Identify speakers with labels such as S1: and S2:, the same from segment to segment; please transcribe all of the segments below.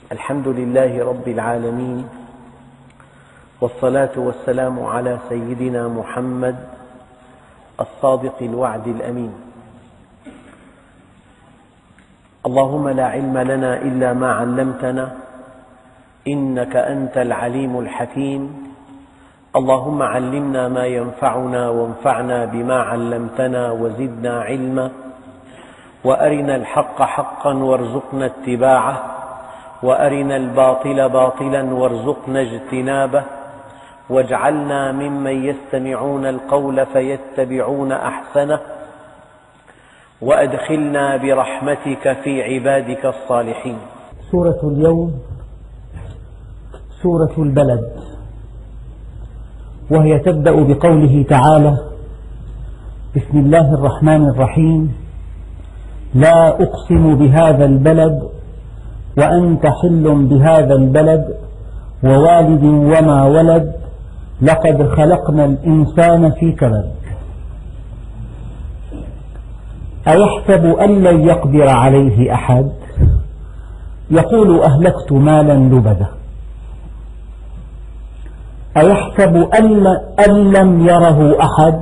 S1: الحمد لله رب العالمين، والصلاة والسلام على سيدنا محمد الصادق الوعد الأمين. اللهم لا علم لنا إلا ما علمتنا إنك أنت العليم الحكيم. اللهم علمنا ما ينفعنا وانفعنا بما علمتنا وزدنا علما، وأرنا الحق حقا وارزقنا اتباعه، وأرنا الباطل باطلا وارزقنا اجتنابه، واجعلنا ممن يستمعون القول فيتبعون أحسنه، وأدخلنا برحمتك في عبادك الصالحين.
S2: سورة اليوم سورة البلد، وهي تبدأ بقوله تعالى: بسم الله الرحمن الرحيم، لا أقسم بهذا البلد وأنت حل بهذا البلد ووالد وما ولد لقد خلقنا الإنسان في كبد. أيحسب أن لن يقدر عليه أحد؟ يقول أهلكت مالا لبدا. أيحسب أن لم يره أحد؟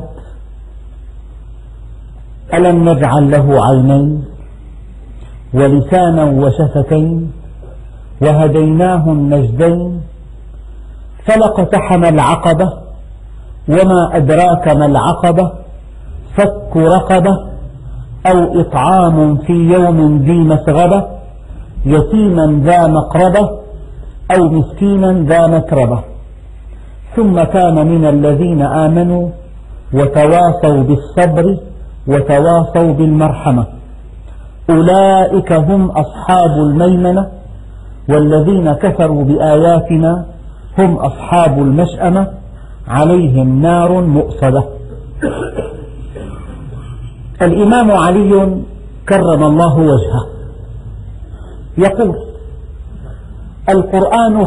S2: ألم نجعل له عينين ولسانا وشفتين وهديناه النجدين؟ فلاقتحم العقبة وما أدراك ما العقبة، فك رقبة أو إطعام في يوم ذي مسغبة، يتيما ذا مقربة أو مسكينا ذا متربة، ثم كان من الذين آمنوا وتواصوا بالصبر وتواصوا بالمرحمة، أولئك هم أصحاب الميمنة، والذين كفروا بآياتنا هم أصحاب المشأمة، عليهم نار مؤصدة. الإمام علي كرم الله وجهه يقول: القرآن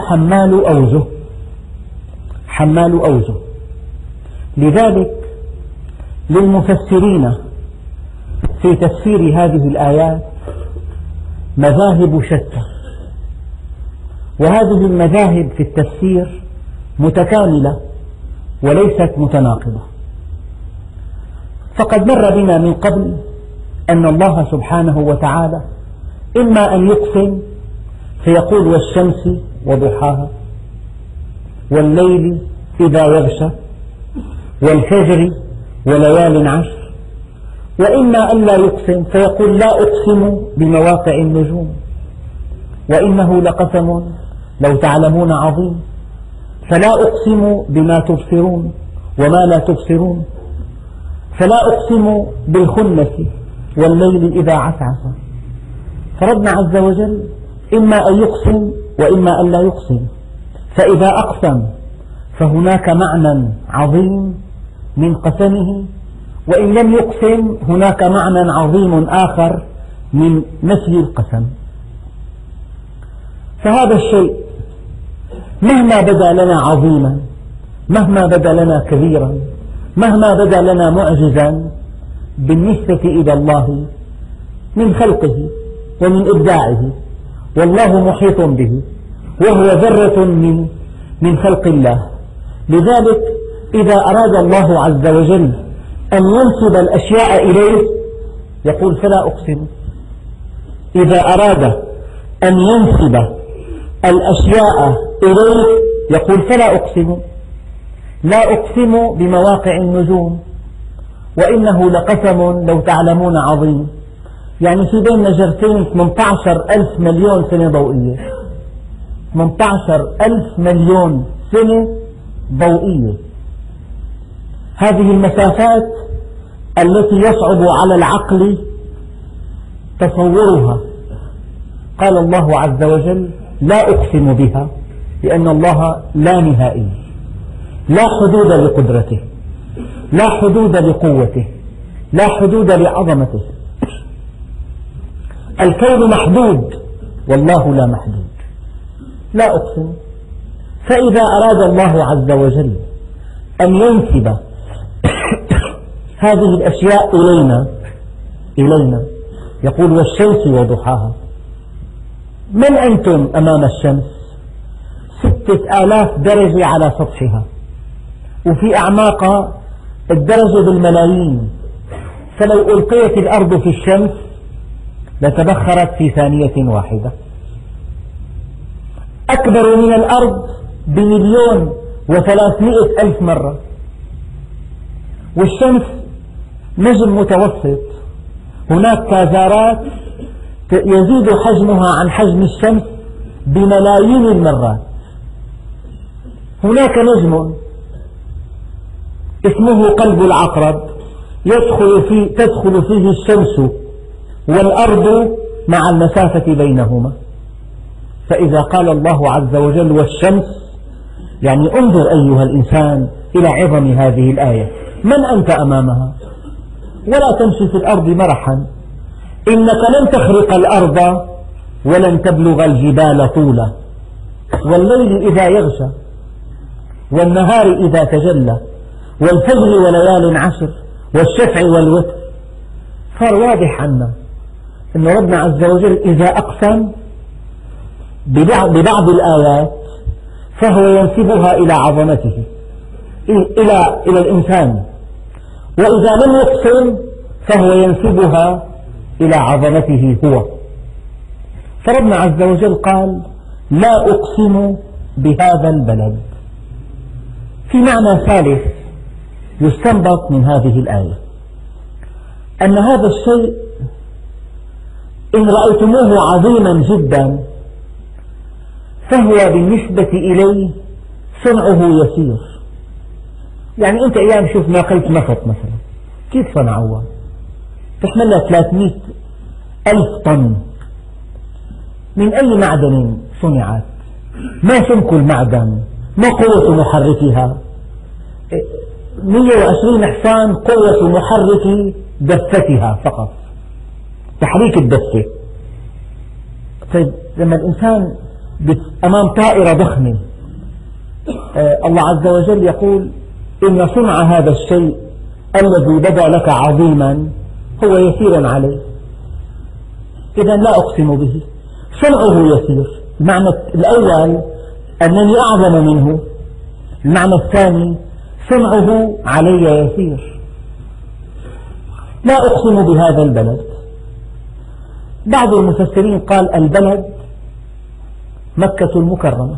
S2: حمال أوجه، لذلك للمفسرين في تفسير هذه الآيات مذاهب شتى، وهذه المذاهب في التفسير متكاملة وليست متناقضة. فقد مر بنا من قبل أن الله سبحانه وتعالى إما أن يقسم فيقول: والشمس وضحاها، والليل إذا يغشى، والفجر وليال عشر، وإما أن لا يقسم فيقول: لا أقسم بمواقع النجوم، وإنه لقسم لو تعلمون عظيم، فلا أقسم بما تبصرون وما لا تبصرون، فلا أقسم بالخنس والليل إذا عسعس. فربنا عز وجل إما أن يقسم وإما أن لا يقسم، فإذا أقسم فهناك معنى عظيم من قسمه، وإن لم يقسم هناك معنى عظيم آخر من نفي القسم. فهذا الشيء مهما بدا لنا عظيما، مهما بدا لنا كبيرا، مهما بدا لنا معجزا، بالنسبة إلى الله من خلقه ومن إبداعه، والله محيط به، وهو ذرة من خلق الله. لذلك إذا أراد الله عز وجل أن ينسب الأشياء إليه يقول: فلا أقسم. إذا أراد أن ينسب الأشياء إليه يقول: فلا أقسم. لا أقسم بمواقع النجوم، وإنه لقسم لو تعلمون عظيم. يعني في بين نجرتين 18,000 مليون سنة ضوئية، 18,000 مليون سنة ضوئية. هذه المسافات التي يصعب على العقل تصورها، قال الله عز وجل: لا أقسم بها، لأن الله لا نهائي، لا حدود لقدرته، لا حدود لقوته، لا حدود لعظمته. الكون محدود والله لا محدود. لا أقسم. فإذا أراد الله عز وجل أن ينسب هذه الأشياء إلينا يقول: والشمس وضحاها. من أنتم أمام الشمس؟ 6000 درجة على سطحها، وفي أعماقها الدرجة بالملايين، فلو ألقيت الأرض في الشمس لتبخرت في ثانية واحدة. أكبر من الأرض ب1,300,000 مرة، والشمس نجم متوسط، هناك كازارات يزيد حجمها عن حجم الشمس بملايين المرات. هناك نجم اسمه قلب العقرب تدخل فيه الشمس والأرض مع المسافة بينهما، فإذا قال الله عز وجل والشمس، يعني انظر أيها الإنسان إلى عظم هذه الآية. من أنت أمامها؟ ولا تمشي في الأرض مرحا، إنك لن تخرق الأرض ولن تبلغ الجبال طولا، والليل إذا يغشى والنهار إذا تجلى والفجر وليال عشر والشفع والوتر. صار واضح عنا أن ربنا عز وجل إذا أقسم ببعض الآيات فهو ينسبها إلى عظمته، إلى الإنسان، وإذا لم يقسم فهو ينسبها إلى عظمته هو. فربنا عز وجل قال لا أقسم بهذا البلد. في معنى ثالث يستنبط من هذه الآية، أن هذا الشيء إن رأيتموه عظيما جدا فهو بالنسبة إليه صنعه يسير. يعني أنت أيام شوف ناقلة نفط مثلا كيف صنعوها؟ تحمل لها 300,000 طن. من أي معدن صنعت؟ ما سمك المعدن، ما قوة محركها. 120 حصان قوة محرك دفتها فقط، تحريك الدفة. طيب لما الإنسان أمام طائرة ضخمة، الله عز وجل يقول إن صنع هذا الشيء الذي بدا لك عظيما هو يسير عليه. إذا لا أقسم به، صنعه يسير. المعنى الأول أنني أعظم منه، المعنى الثاني صنعه علي يسير. لا أقسم بهذا البلد. بعض المفسرين قال البلد مكة المكرمة،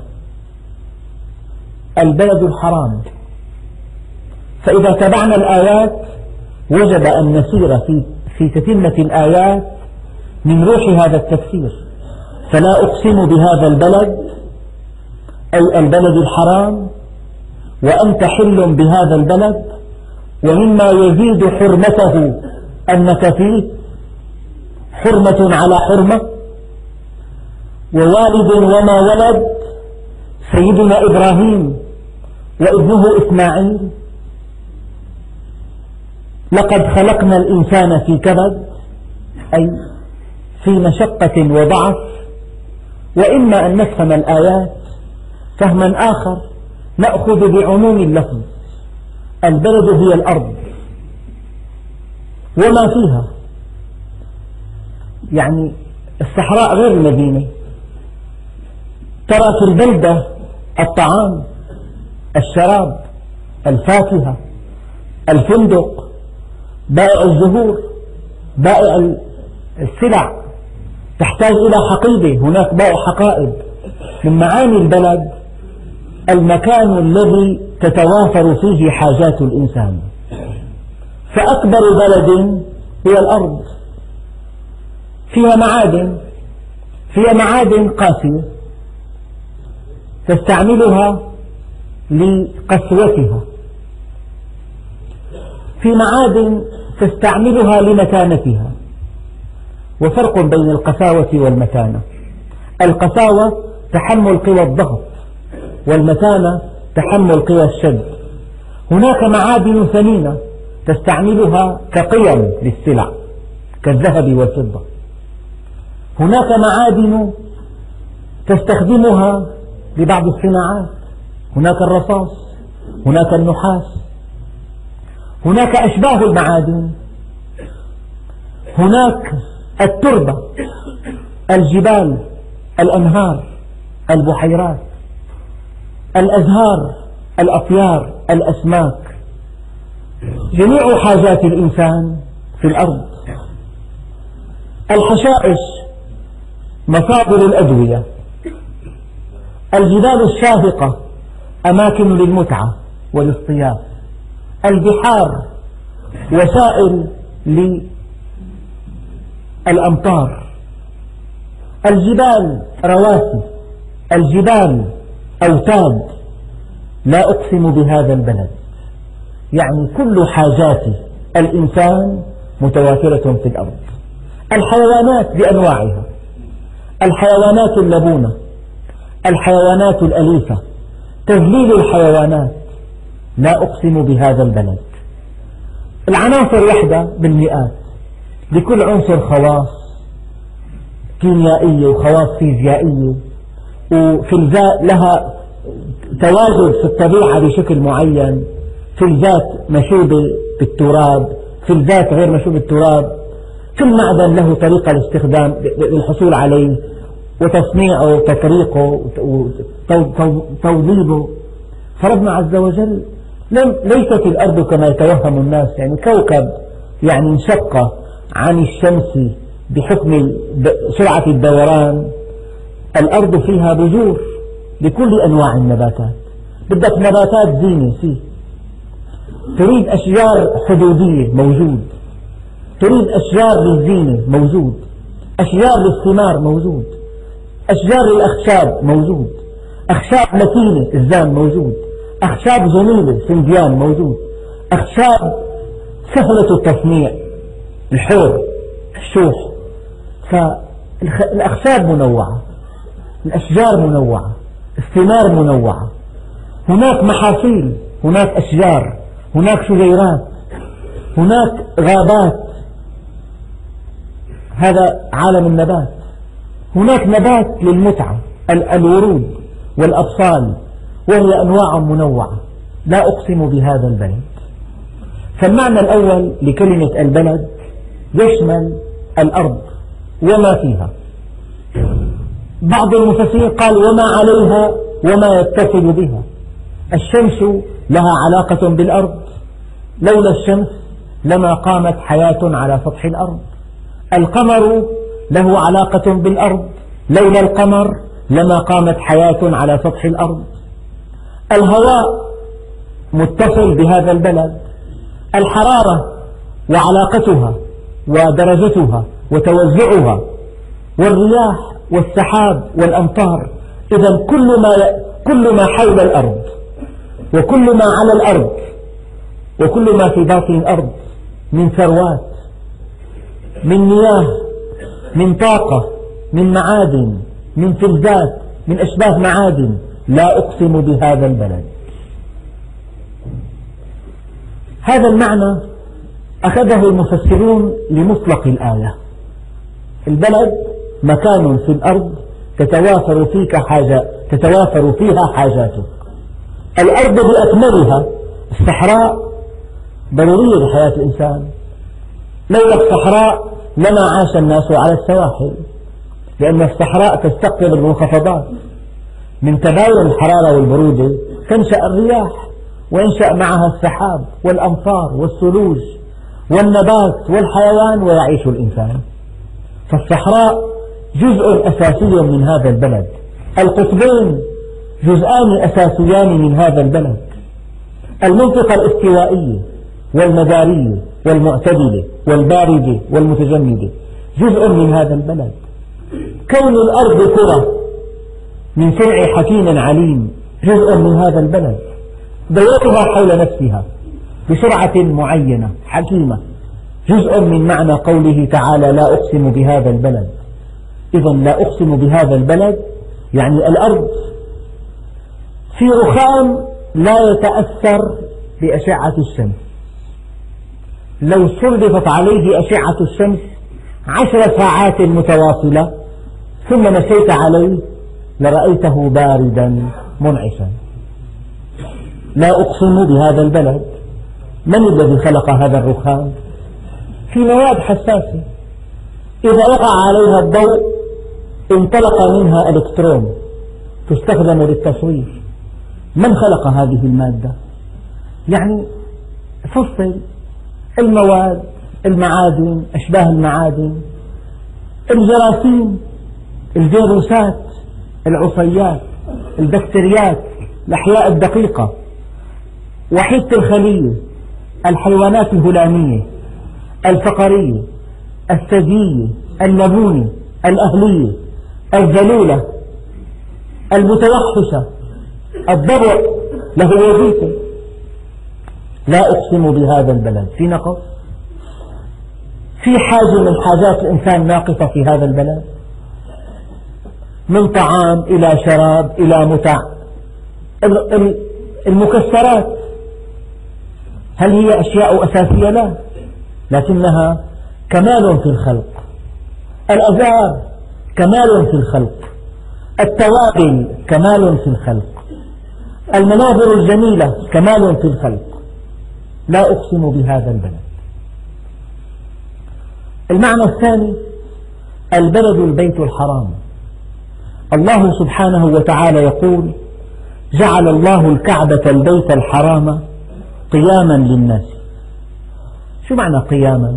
S2: البلد الحرام. فإذا تبعنا الآيات وجب أن نسير في تتمة الآيات من روح هذا التفسير. فلا أقسم بهذا البلد أي البلد الحرام، وأنت حل بهذا البلد، ومما يزيد حرمته أنك فيه حرمة على حرمة، ووالد وما ولد، سيدنا إبراهيم وابنه إسماعيل. لقد خلقنا الإنسان في كبد، أي في مشقة وضعف. وإما أن نفهم الآيات فهما آخر، نأخذ بعموم اللفظ. البلد هي الأرض وما فيها، يعني الصحراء غير المدينة. ترى في البلدة الطعام، الشراب، الفاكهة، الفندق، بائع الزهور، بائع السلع، تحتاج إلى حقيبة، هناك بائع حقائب. من معاني البلد المكان الذي تتوافر فيه حاجات الإنسان. فأكبر بلد هي الأرض، فيها معادن قاسية تستعملها لقسوتها، في معادن تستعملها لمتانتها. وفرق بين القساوة والمتانة: القساوة تحمل قوى الضغط، والمتانة تحمل قوى الشد. هناك معادن ثمينة تستعملها كقيم للسلع كالذهب والفضة. هناك معادن تستخدمها لبعض الصناعات، هناك الرصاص، هناك النحاس، هناك أشباه المعادن، هناك التربة، الجبال، الأنهار، البحيرات، الأزهار، الأطيار، الأسماك، جميع حاجات الإنسان في الأرض. الحشائش مصادر الأدوية، الجبال الشاهقة أماكن للمتعة والاصطياف، البحار وسائل للأمطار، الجبال رواسي، الجبال أوتاد. لا أقسم بهذا البلد، يعني كل حاجات الإنسان متوافرة في الأرض. الحيوانات بأنواعها، الحيوانات اللبونة، الحيوانات الأليفة، تذليل الحيوانات. لا أقسم بهذا البلد. العناصر وحدة بالمئات، لكل عنصر خواص كيميائية وخواص فيزيائية، وفلزات لها تواجد في الطبيعة بشكل معين، فلزات مشوبة بالتراب، فلزات غير مشوبة بالتراب. كل معدن له طريقة الاستخدام للحصول عليه وتصنيعه وتكريقه وتوظيفه. فربنا عز وجل ليست الأرض كما يتوهم الناس، يعني كوكب يعني انشق عن الشمس بحكم سرعة الدوران. الأرض فيها بذور لكل أنواع النباتات. بدك نباتات زينة فيه، تريد أشجار حدودية موجود، تريد أشجار للزينة موجود، أشجار للثمار موجود، أشجار للأخشاب موجود، أخشاب متينة الزان موجود، أخشاب جميلة سنديان موجود، أخشاب سهلة التصنيع الحور الشوح. فالأخشاب منوعة، الأشجار منوعة، الثمار منوعة، هناك محاصيل، هناك أشجار، هناك شجيرات، هناك غابات. هذا عالم النبات. هناك نبات للمتعة، الورود والأبصال، وهي أنواع منوعة. لا أقسم بهذا البلد. فالمعنى الأول لكلمة البلد يشمل الأرض وما فيها. بعض المفسرين قال وما عليها وما يتصل بها. الشمس لها علاقة بالأرض، لولا الشمس لما قامت حياة على سطح الأرض. القمر له علاقة بالأرض، لولا القمر لما قامت حياة على سطح الأرض. الهواء متصل بهذا البلد، الحرارة وعلاقتها ودرجتها وتوزعها، والرياح والسحاب والأمطار. إذا كل ما حول الأرض وكل ما على الأرض وكل ما في باطن الأرض من ثروات، من مياه، من طاقة، من معادن، من فلزات، من أشباه معادن. لا أقسم بهذا البلد. هذا المعنى أخذه المفسرون لمطلق الآية. البلد مكان في الأرض تتوافر فيها حاجاتك. الأرض بأكملها، الصحراء ضرورية لحياة الإنسان. لولا الصحراء لما عاش الناس على السواحل، لأن الصحراء تستقطب المنخفضات. من تباين الحرارة والبرودة تنشأ الرياح، وينشأ معها السحاب والأمطار والثلوج والنبات والحيوان، ويعيش الإنسان. فالصحراء جزء أساسي من هذا البلد. القطبين جزءان أساسيان من هذا البلد. المنطقة الاستوائية والمدارية والمعتدلة والباردة والمتجمدة جزء من هذا البلد. كون الأرض كرة من صنع حكيم عليم جزء من هذا البلد. دورتها حول نفسها بسرعة معينة حكيمة جزء من معنى قوله تعالى لا أقسم بهذا البلد. إذا لا أقسم بهذا البلد يعني الأرض في رخام لا يتأثر بأشعة الشمس. لو سلطت عليه أشعة الشمس 10 ساعات متواصلة ثم مشيت عليه لرأيته باردا منعشا. لا أقسم بهذا البلد. من الذي خلق هذا الرخام؟ في مواد حساسة إذا وقع عليها الضوء انطلق منها إلكترون تستخدم للتصوير. من خلق هذه المادة؟ يعني فصل المواد، المعادن، أشباه المعادن، الجراثيم، الفيروسات، العصيات، البكتيريات، الأحياء الدقيقة، وحيدة الخلية، الحيوانات الهلامية، الفقرية، الثديية، اللبونة، الأهلية، الذلولة، المتوحشة، الضبع له وظيفة. لا أقسم بهذا البلد، في نقص؟ في حاجة من حاجات الإنسان ناقصة في هذا البلد؟ من طعام إلى شراب إلى متع. المكسرات هل هي أشياء أساسية؟ لا، لكنها كمال في الخلق. الأزهار كمال في الخلق، التوابل كمال في الخلق، المناظر الجميلة كمال في الخلق. لا أقسم بهذا البلد. المعنى الثاني: البلد البيت الحرام. الله سبحانه وتعالى يقول: جعل الله الكعبة البيت الحرام قياما للناس. شو معنى قياما؟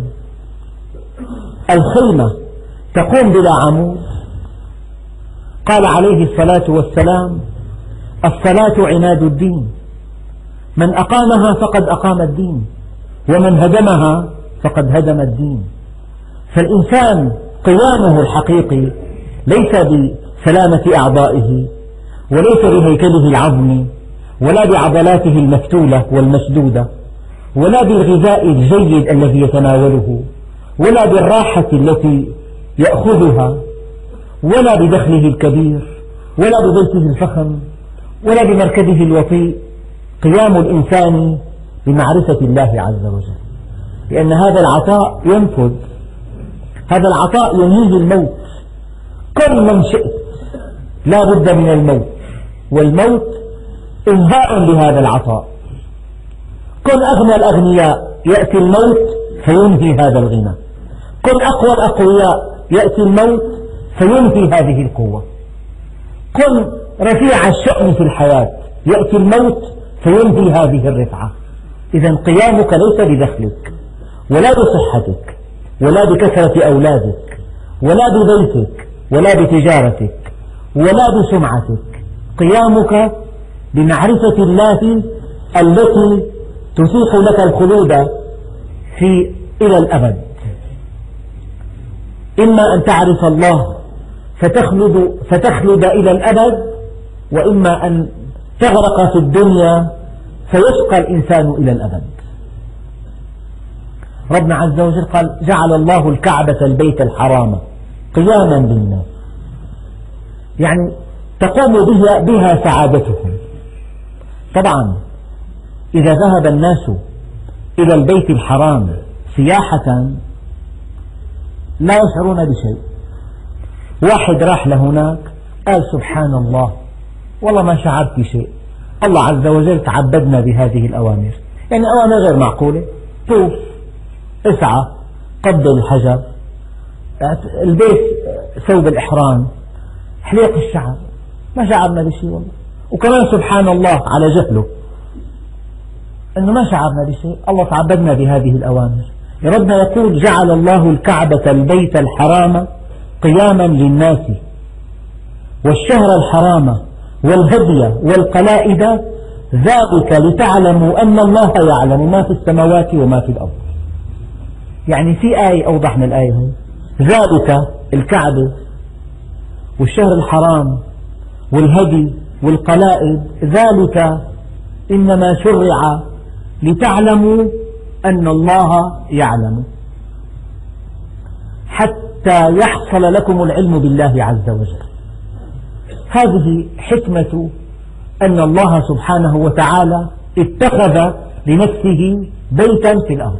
S2: الخيمة تقوم بلا عمود. قال عليه الصلاة والسلام: الصلاة عماد الدين، من أقامها فقد أقام الدين، ومن هدمها فقد هدم الدين. فالإنسان قيامه الحقيقي ليس بسلامة أعضائه، وليس بهيكله العظمي، ولا بعضلاته المفتولة والمشدودة، ولا بالغذاء الجيد الذي يتناوله، ولا بالراحة التي يأخذها، ولا بدخله الكبير، ولا ببيته الفخم، ولا بمركبه الوطيء. قيام الإنسان بمعرفة الله عز وجل، لأن هذا العطاء ينفذ، هذا العطاء ينهيه الموت. كل من شئت لا بد من الموت، والموت إنهاء لهذا العطاء. كن أغنى الأغنياء يأتي الموت فينهي هذا الغنى، كن أقوى الأقوياء يأتي الموت فينهي هذه القوة، كن رفيع الشأن في الحياة يأتي الموت فينهي هذه الرفعة. إذا قيامك ليس بدخلك، ولا بصحتك، ولا بكثرة أولادك، ولا ببيتك، ولا بتجارتك، ولا بسمعتك. قيامك بمعرفة الله التي تتيح لك الخلود إلى الأبد. إما أن تعرف الله فتخلد إلى الأبد، وإما أن تغرق في الدنيا فيشقى الإنسان إلى الأبد. ربنا عز وجل قال: جعل الله الكعبة البيت الحرام قياما للناس، يعني تقوم بها سعادتهم. طبعا إذا ذهب الناس إلى البيت الحرام سياحة لا يشعرون بشيء. واحد راح لهناك قال: سبحان الله، والله ما شعرت بشيء، الله عز وجل تعبدنا بهذه الأوامر. يعني أوامر غير معقولة: طوف، اسعى، قبل الحجر، البيت، ثوب الإحرام، حليق الشعر، ما شعرنا بشيء والله. وكمان سبحان الله على جهله أنه ما شعرنا بشيء، الله تعبدنا بهذه الأوامر. ربنا يقول: جعل الله الكعبة البيت الحرام قياما للناس والشهر الحرام والهدي والقلائد ذلك لتعلموا أن الله يعلم ما في السماوات وما في الأرض. يعني في آية أوضح من الآية هنا. ذلك الكعبة والشهر الحرام والهدي والقلائد، ذلك إنما شرع لتعلموا أن الله يعلم، حتى يحصل لكم العلم بالله عز وجل. هذه حكمة أن الله سبحانه وتعالى اتخذ لنفسه بيتا في الأرض.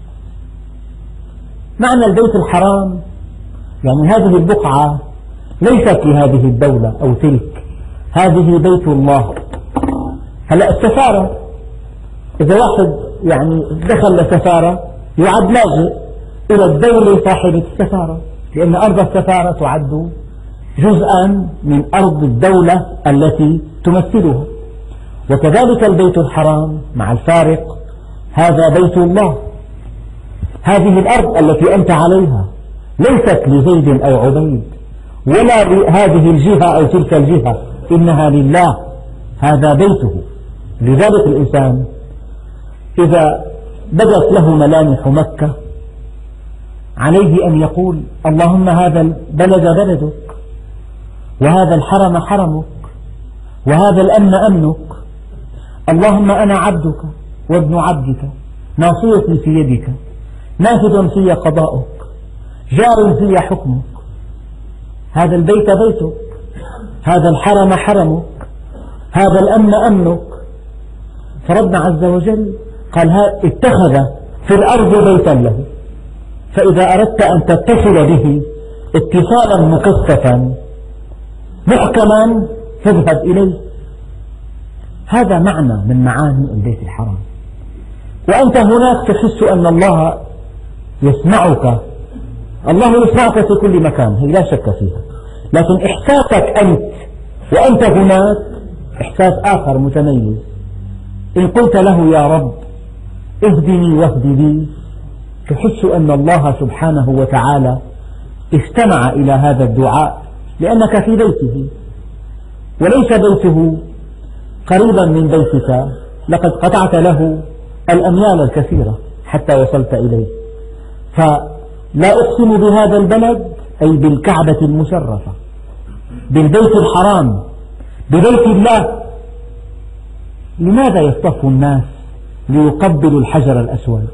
S2: معنى البيت الحرام يعني هذه البقعة ليست لهذه الدولة أو تلك، هذه بيت الله. هلأ السفارة، إذا واحد يعني دخل لسفارة يعد لاجئ إلى الدولة صاحبة السفارة، لأن أرض السفارة تعد جزءا من أرض الدولة التي تمثلها. وكذلك البيت الحرام مع الفارق، هذا بيت الله، هذه الأرض التي أنت عليها ليست لزيد أو عبيد ولا لهذه الجهة أو تلك الجهة، إنها لله، هذا بيته. لذلك الإنسان إذا بدت له ملامح مكة عليه أن يقول: اللهم هذا البلد بلدك، وهذا الحرم حرمك، وهذا الأمن أمنك، اللهم أنا عبدك وابن عبدك، ناصيتي في يدك، نافذ في قضاؤك، جار في حكمك، هذا البيت بيتك، هذا الحرم حرمك، هذا الأمن أمنك. فربنا عز وجل قال: اتخذ في الأرض بيتا له، فإذا أردت أن تتصل به اتصالا مكثفا محكما فاذهب إليه. هذا معنى من معاني البيت الحرام. وأنت هناك تحس أن الله يسمعك، الله يسمعك في كل مكان، هي لا شك فيها، لكن إحساسك أنت وأنت هناك إحساس آخر متميز. إن قلت له: يا رب اهدني واهد بي، تحس أن الله سبحانه وتعالى استمع إلى هذا الدعاء، لأنك في بيته وليس بيته قريبا من بيتك، لقد قطعت له الأميال الكثيرة حتى وصلت إليه. فلا أقسم بهذا البلد، أي بالكعبة المشرفة، بالبيت الحرام، ببيت الله. لماذا يصطف الناس ليقبلوا الحجر الأسود؟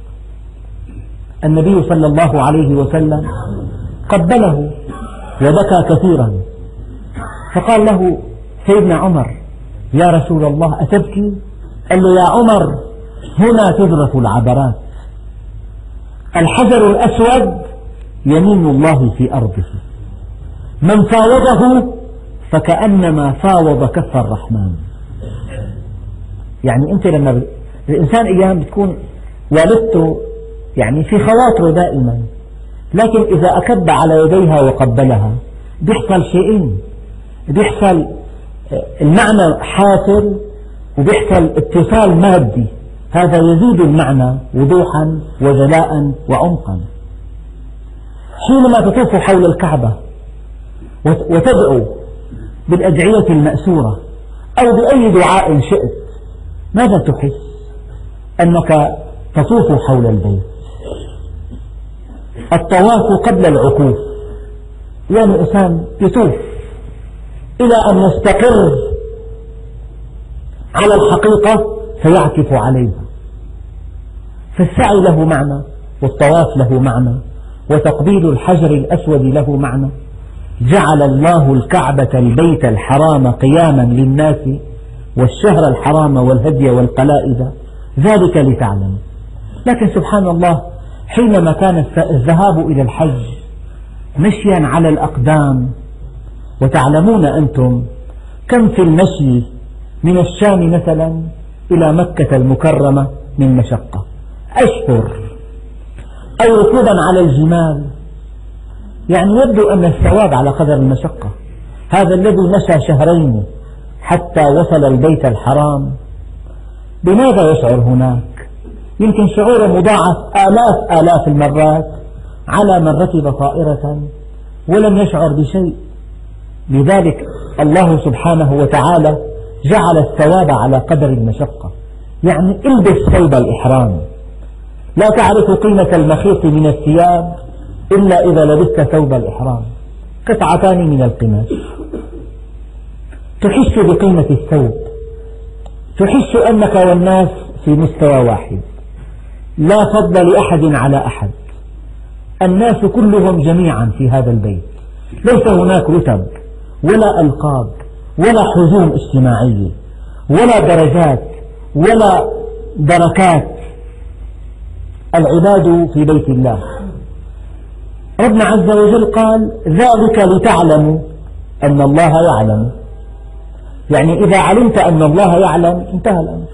S2: النبي صلى الله عليه وسلم قبله وبكى كثيرا، فقال له سيدنا عمر: يا رسول الله أتبكي؟ قال له: يا عمر هنا تذرف العبرات، الحجر الأسود يمين الله في أرضه، من فاوضه فكأنما فاوض كف الرحمن. يعني أنت لما الإنسان أيام بتكون والدته يعني في خواطره دائما، لكن إذا أكب على يديها وقبلها بيحصل شيئين: بيحصل المعنى حاصل وبيحصل اتصال مادي، هذا يزيد المعنى وضوحا وجلاء وعمقا. حينما تطوف حول الكعبة وتدعو بالأدعية المأسورة أو بأي دعاء شئت، ماذا تحس؟ أنك تطوف حول البيت. الطواف قبل العكوف، يعني الإنسان يطوف إلى أن يستقر على الحقيقة فيعكف عليها. فالسعي له معنى، والطواف له معنى، وتقبيل الحجر الأسود له معنى. جعل الله الكعبة البيت الحرام قياما للناس والشهر الحرام والهدي والقلائد، ذلك لتعلموا. لكن سبحان الله، حينما كان الذهاب إلى الحج مشيا على الأقدام، وتعلمون أنتم كم في المشي من الشام مثلا إلى مكة المكرمة من مشقة، أشهر، أو ركوبا على الجمال، يعني يبدو أن الثواب على قدر المشقة. هذا الذي مشى شهرين حتى وصل البيت الحرام، بماذا يشعر هناك؟ يمكن شعوره مضاعف آلاف المرات على من ركب طائرة ولم يشعر بشيء. لذلك الله سبحانه وتعالى جعل الثواب على قدر المشقة. يعني البس ثوب الإحرام، لا تعرف قيمة المخيط من الثياب إلا إذا لبست ثوب الإحرام، قطعتان من القماش، تحس بقيمة الثوب، تحس أنك والناس في مستوى واحد، لا فضل لأحد على أحد، الناس كلهم جميعا في هذا البيت، ليس هناك رتب ولا ألقاب ولا حزوم اجتماعية ولا درجات ولا دركات، العباد في بيت الله. ربنا عز وجل قال: ذلك لتعلموا أن الله يعلم. يعني إذا علمت أن الله يعلم انتهى الأمر.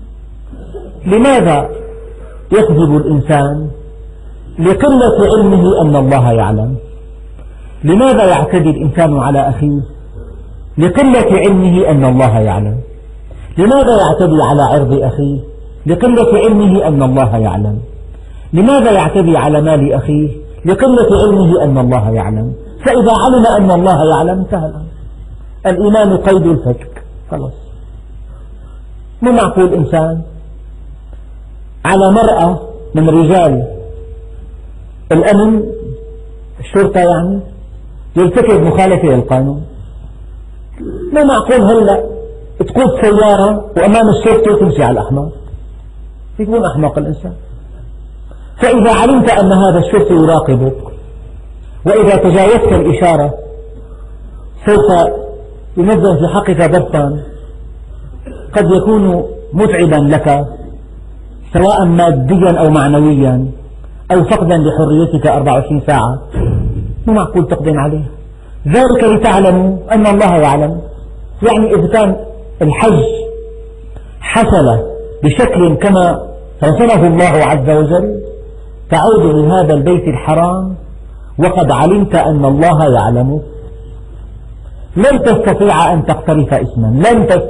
S2: لماذا يكذب الإنسان؟ لقلة علمه أن الله يعلم. لماذا يعتدي الإنسان على أخيه؟ لقلة علمه أن الله يعلم. لماذا يعتدي على عرض أخيه؟ لقلة علمه أن الله يعلم. لماذا يعتدي على مال أخيه؟ لقلة علمه أن الله يعلم. فإذا علم أن الله يعلم انتهى الأمر. الإيمان قيد الفك، خلاص. مو معقول إنسان على مرأة من رجال الأمن الشرطة يعني يرتكب مخالفة للقانون. مو معقول هلأ تقود سيارة وأمام الشرطة تمشي على الأحمر، يكون أحمق الإنسان. فإذا علمت أن هذا الشرطي يراقبك وإذا تجاوزت الإشارة سوف ينزل في حقك ضبطا قد يكون متعبا لك سواء ماديا أو معنويا أو فقدا لحريتك 24 ساعة، مو معقول تقدم عليه. ذلك لتعلموا أن الله يعلم. يعني إذا كان الحج حصل بشكل كما رسمه الله عز وجل تعود لهذا البيت الحرام وقد علمت أن الله يعلم، لن تستطيع أن تقترف إثما،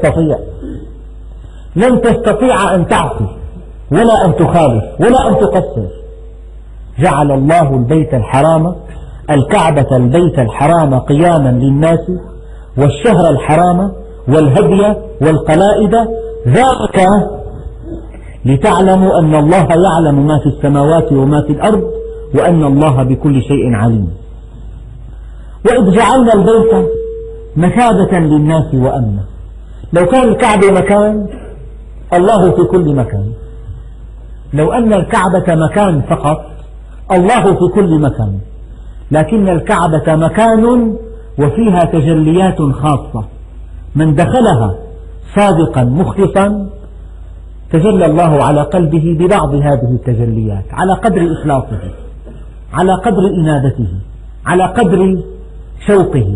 S2: لن تستطيع أن تعصي ولا أن تخالف ولا أن تقصر. جعل الله البيت الحرام الكعبة البيت الحرام قياما للناس والشهر الحرام والهدي والقلائد، ذلك لتعلموا أن الله يعلم ما في السماوات وما في الأرض وأن الله بكل شيء عليم. وإذ جعلنا البيت مثابة للناس وأمنا. لو كان الكعبة مكان، الله في كل مكان. لو أن الكعبة مكان فقط، الله في كل مكان. لكن الكعبة مكان وفيها تجليات خاصة، من دخلها صادقا مخلصا تجلى الله على قلبه ببعض هذه التجليات على قدر إخلاصه، على قدر إنابته، على قدر شوقه.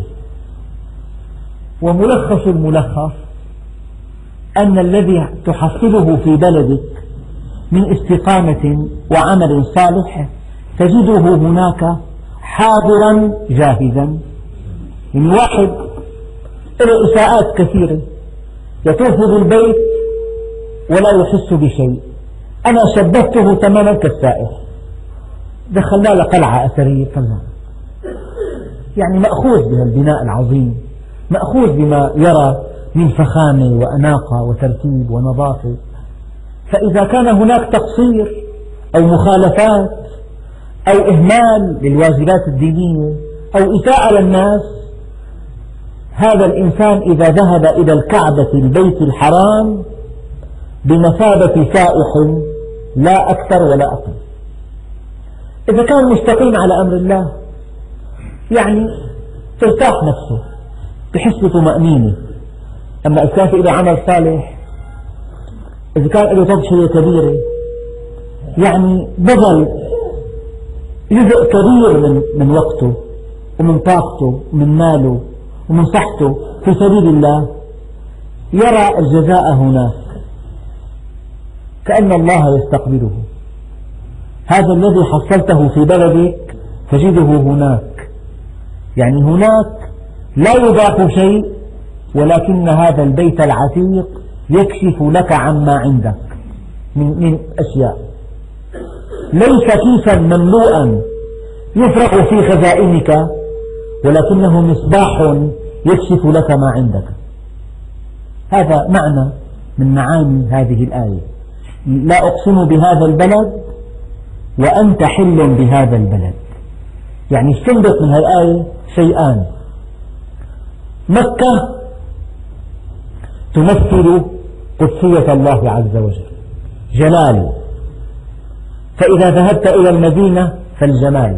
S2: وملخص الملخص أن الذي تحصله في بلدك من استقامة وعمل صالح تجده هناك حاضرا جاهزا. يعني واحد له إساءات كثيرة يطوف بالبيت ولا يحس بشيء، أنا شبهته تماما كالسائح، دخلنا له قلعة أثرية كذا، يعني مأخوذ بهالبناء العظيم، مأخوذ بما يرى من فخامة وأناقة وترتيب ونظافة. فإذا كان هناك تقصير أو مخالفات أو إهمال للواجبات الدينية أو إساءة للناس، هذا الإنسان إذا ذهب إلى الكعبة البيت الحرام بمثابة سائح لا أكثر ولا أقل. إذا كان مستقيم على أمر الله يعني ترتاح نفسه، بحس بطمأنينة. أما إذا كان له عمل صالح، إذا كان له تضحية كبيرة، يعني بذل جزء كبير من وقته ومن طاقته ومن ماله ومن صحته في سبيل الله، يرى الجزاء هناك كأن الله يستقبله. هذا الذي حصلته في بلدك تجده هناك، يعني هناك لا يضاف شيء، ولكن هذا البيت العتيق يكشف لك عما عندك من أشياء. ليس كيسا مملوءا يفرغ في خزائنك، ولكنه مصباح يكشف لك ما عندك. هذا معنى من معاني هذه الآية. لا أقسم بهذا البلد وأنت حل بهذا البلد. يعني استنبط من هالآية شيئان: مكة تمثل قدسية الله عز وجل، جلال، فإذا ذهبت إلى المدينة فالجمال.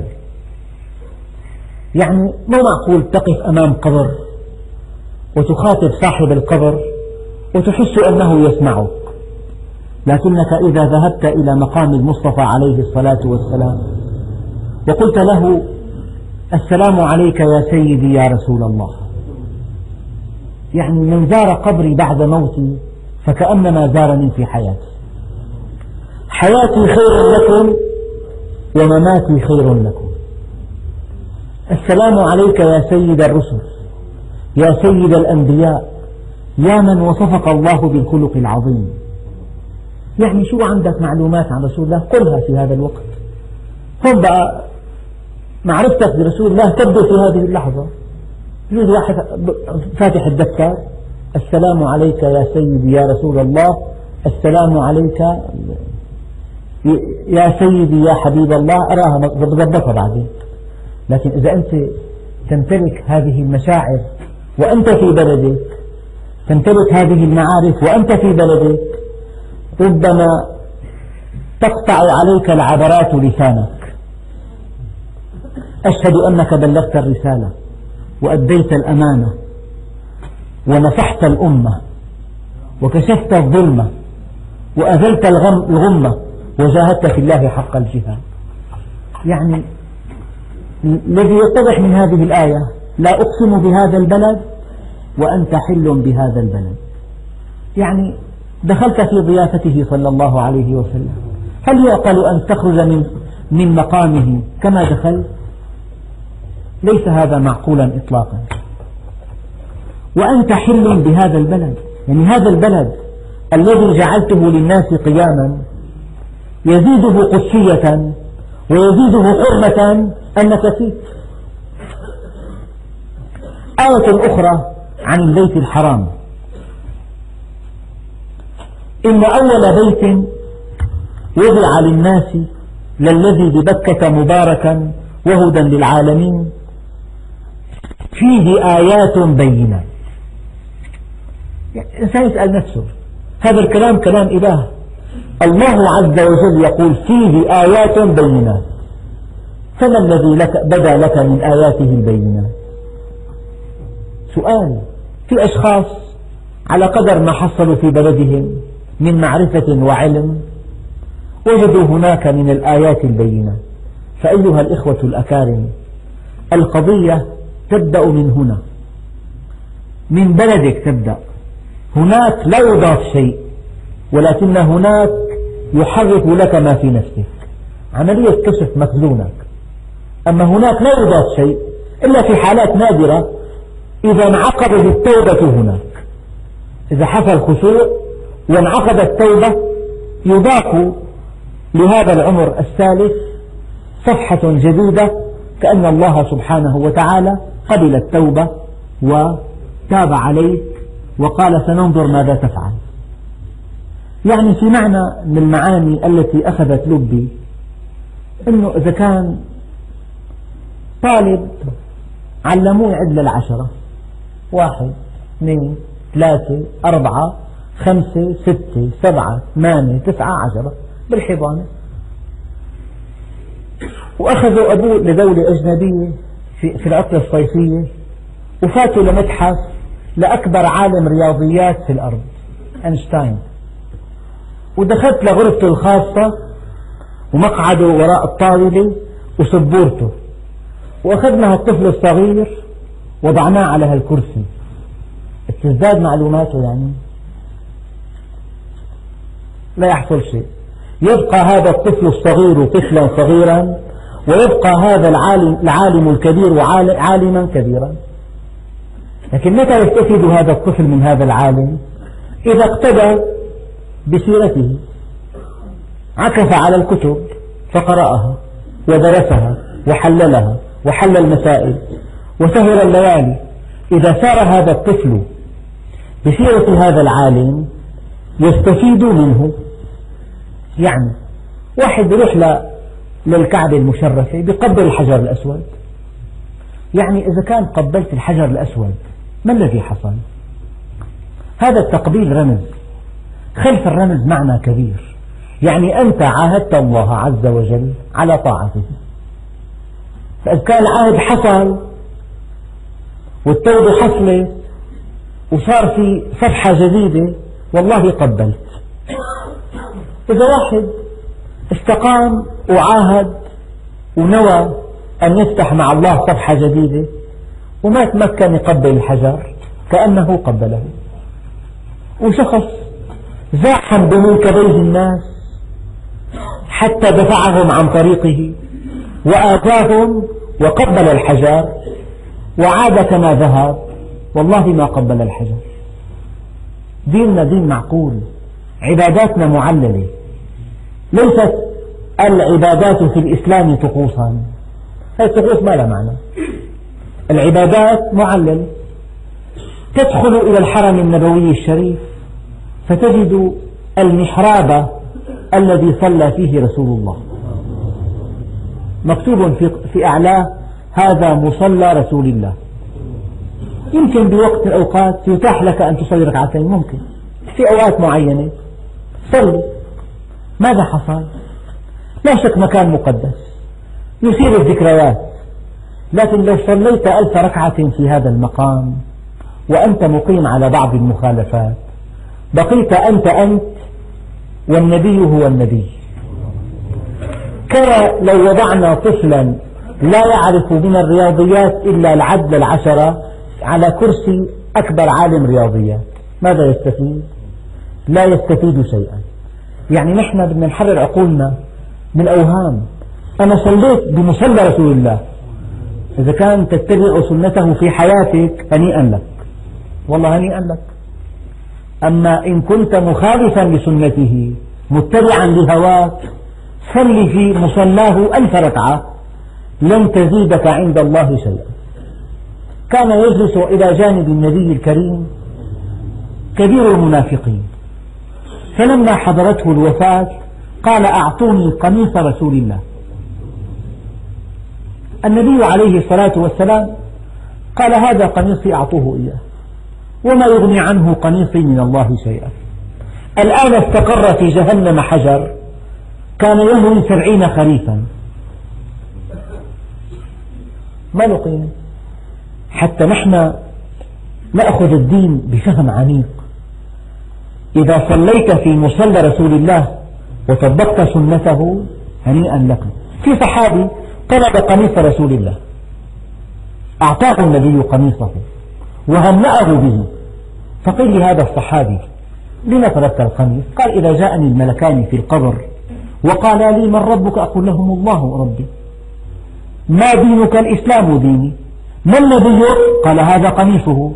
S2: يعني مو معقول تقف أمام قبر وتخاطب صاحب القبر وتحس أنه يسمعك، لكنك إذا ذهبت إلى مقام المصطفى عليه الصلاة والسلام وقلت له: السلام عليك يا سيدي يا رسول الله، يعني من زار قبري بعد موتي فكأنما زارني في حياتي. حياتي خير لكم ومماتي خير لكم. السلام عليك يا سيد الرسل، يا سيد الأنبياء، يا من وصفك الله بالخلق العظيم. يعني شو عندك معلومات عن رسول الله قلها في هذا الوقت. هم بقى معرفتك برسول الله تبدو في هذه اللحظة. يجوز واحد فاتح الدفتر، السلام عليك يا سيدي يا رسول الله، السلام عليك يا سيدي يا حبيب الله، أراها بضبطها بعدين. لكن إذا أنت تمتلك هذه المشاعر وأنت في بلدك، تمتلك هذه المعارف وأنت في بلدك، ربما تقطع عليك العبرات لسانك. أشهد أنك بلغت الرسالة وأديت الأمانة ونصحت الأمة وكشفت الظلمة وأزلت الغمة وجاهدت في الله حق الجهاد. يعني الذي يتضح من هذه الآية: لا أقسم بهذا البلد وأنت حل بهذا البلد. يعني دخلت في ضيافته صلى الله عليه وسلم، هل يعقل أن تخرج من مقامه كما دخلت؟ ليس هذا معقولا إطلاقا. وأنت حل بهذا البلد، يعني هذا البلد الذي جعلته للناس قياما يزيده قدسية ويزيده حرمة أنك فيه. آية أخرى عن البيت الحرام: إن أول بيت وضع للناس للذي ببكة مباركا وهدى للعالمين فيه آيات بينات. الإنسان يسأل نفسه، هذا الكلام كلام إله، الله عز وجل يقول فيه آيات بينات، فما الذي بدا لك من آياته البينات؟ سؤال. في أشخاص على قدر ما حصلوا في بلدهم من معرفة وعلم وجدوا هناك من الآيات البينات. فأيها الإخوة الأكارم، القضية تبدأ من هنا، من بلدك تبدأ. هناك لا يضاف شيء، ولكن هناك يحرك لك ما في نفسك، عملية كشف مخزونك. أما هناك لا يضاف شيء إلا في حالات نادرة، إذا انعقدت التوبة هناك، إذا حصل خشوع وانعقدت التوبة يضاف لهذا العمر الثالث صفحة جديدة، كأن الله سبحانه وتعالى قبل التوبة وتاب عليك وقال سننظر ماذا تفعل. يعني في معنى من المعاني التي أخذت لبي، أنه إذا كان طالب علموه يعد لل10، 1 2 3 4 5 6 7 8 9 10 بالحضانة، وأخذوا أبوه لدولة أجنبية في العطلة الصيفية وفاتوا لمتحف لأكبر عالم رياضيات في الأرض أينشتاين، ودخلت لغرفته الخاصة ومقعده وراء الطاولة وسبورته، وأخذنا الطفل الصغير وضعناه على هالكرسي. تزداد معلوماته، يعني لا يحصل شيء. يبقى هذا الطفل الصغير طفلا صغيرا، ويبقى هذا العالم الكبير عالما كبيرا. لكن متى يستفيد هذا الطفل من هذا العالم؟ إذا اقتدى بسيرته، عكف على الكتب فقرأها ودرسها وحللها وحل المسائل وسهر الليالي. إذا سار هذا الطفل بسيرة هذا العالم يستفيد منه. يعني واحد يروح للكعبة المشرفة بيقبل الحجر الأسود، يعني إذا كان قبلت الحجر الأسود ما الذي حصل؟ هذا التقبيل رمز، خلف الرمز معنى كبير. يعني أنت عاهدت الله عز وجل على طاعته، فإذا كان العهد حصل والتوبة حصلت وصار في صفحة جديدة، والله قبلت. إذا واحد استقام وعاهد ونوى أن يفتح مع الله صفحة جديدة وما تمكن يقبل الحجر كأنه قبله. وشخص زاحم بمنكبيه الناس حتى دفعهم عن طريقه وآذاهم وقبل الحجر وعاد كما ذهب، والله ما قبل الحجر. ديننا دين معقول، عباداتنا معللة، ليست العبادات في الإسلام طقوسا، هذه الطقوس ما لها معنى. العبادات معللة. تدخل إلى الحرم النبوي الشريف فتجد المحراب الذي صلى فيه رسول الله مكتوب في أعلاه هذا مصلى رسول الله. يمكن بوقت من الأوقات يتاح لك أن تصلي ركعتين، ممكن في أوقات معينة صلي. ماذا حصل؟ لا شك مكان مقدس يثير الذكريات، لكن لو صليت 1000 ركعة في هذا المقام وأنت مقيم على بعض المخالفات بقيت أنت والنبي هو النبي. كما لو وضعنا طفلا لا يعرف من الرياضيات إلا العد للعشرة على كرسي أكبر عالم رياضيات، ماذا يستفيد؟ لا يستفيد شيئا. يعني نحن بدنا نحرر عقولنا من أوهام. أنا صليت بمصلى رسول الله، إذا كان تتبع سنته في حياتك هنيئا لك، والله هنيئا لك. أما إن كنت مخالفا لسنته متبعا لهواك صل في مصلاه 1000 ركعة لن تزيدك عند الله شيئا. كان يجلس إلى جانب النبي الكريم كبير المنافقين، فلما حضرته الوفاة قال أعطوني قميص رسول الله. النبي عليه الصلاة والسلام قال هذا قميصي أعطوه إياه، وما يغني عنه قميصي من الله شيئا. الآن استقر في جهنم حجر كان يهوي 70 خريفا، ما له قيمة. حتى نحن نأخذ الدين بفهم عميق. إذا صليت في مصلى رسول الله وطبقت سنته هنيئا لك. في صحابي طلب قميص رسول الله، أعطاه النبي قميصه وهنأه به، فقيل لهذا الصحابي لما طلبت القميص؟ قال إذا جاءني الملكان في القبر وقال لي من ربك أقول لهم الله ربي. ما دينك؟ الإسلام ديني. ما النبي؟ قال هذا قميصه،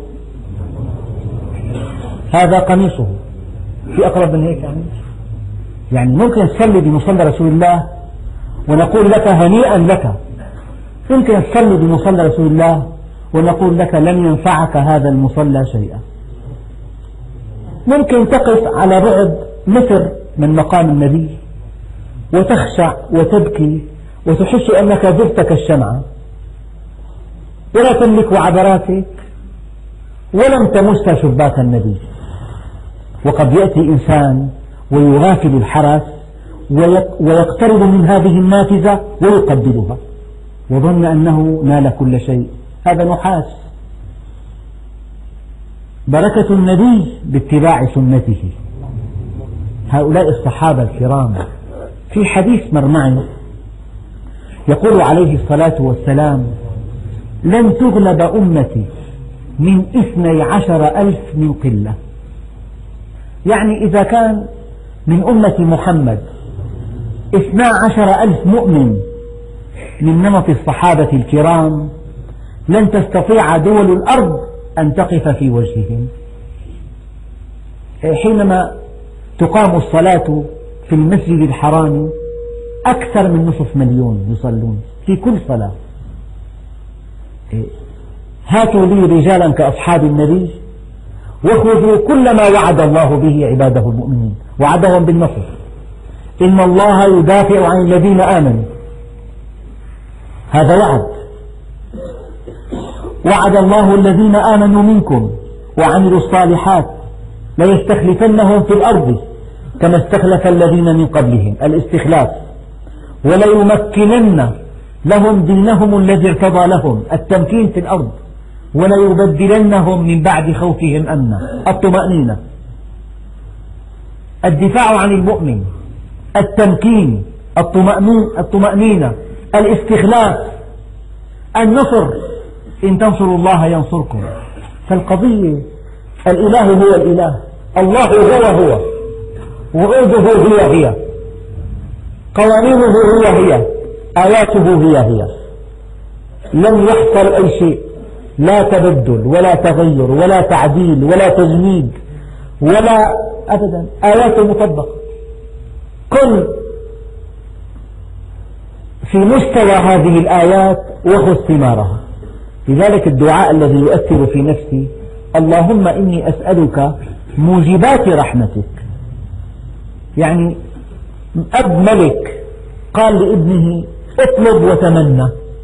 S2: هذا قميصه. في أقرب من هيك؟ يعني ممكن تصلي بمصلى رسول الله ونقول لك هنيئا لك، يمكن تصلي بمصلى رسول الله ونقول لك لن ينفعك هذا المصلى شيئا. ممكن تقف على بعد متر من مقام النبي وتخشع وتبكي وتحس أنك ذبت كالشمعة ولا تملك عبراتك ولم تمس شباك النبي. وقد يأتي إنسان ويغافل الحرس ويقترب من هذه النافذة ويقبلها وظن أنه نال كل شيء، هذا نحاس. بركة النبي باتباع سنته. هؤلاء الصحابة الكرام في حديث مرمعي يقول عليه الصلاة والسلام لن تغلب أمتي من 12,000 من قلة. يعني إذا كان من أمة محمد 12,000 مؤمن من نمط الصحابة الكرام لن تستطيع دول الأرض أن تقف في وجههم. حينما تقام الصلاة في المسجد الحرام أكثر من 500,000 يصلون في كل صلاة. هاتوا لي رجالا كأصحاب النبي وخذوا كل ما وعد الله به عباده المؤمنين، وعدهم بالنصر. إن الله يدافع عن الذين آمنوا، هذا وعد الله الذين آمنوا منكم وعملوا الصالحات ليستخلفنهم في الأرض كما استخلف الذين من قبلهم، الاستخلاف. وليمكنن لهم دينهم الذي ارتضى لهم، التمكين في الأرض. وليبدلنهم من بعد خوفهم أمنا، الطمأنينة. الدفاع عن المؤمن، التمكين، الطمأنينة، الاستخلاف، النصر. إن تنصروا الله ينصركم. فالقضية الإله هو الإله، الله هو وعوده هي قوانينه هي آياته هي لم يحصل أي شيء، لا تبدل ولا تغير ولا تعديل ولا تجميد ولا أبدا، آيات مطبقة، كن في مستوى هذه الآيات وخذ ثمارها. لذلك الدعاء الذي يؤثر في نفسي: اللهم إني أسألك موجبات رحمتك. يعني أب ملك قال لابنه: اطلب وتمنى.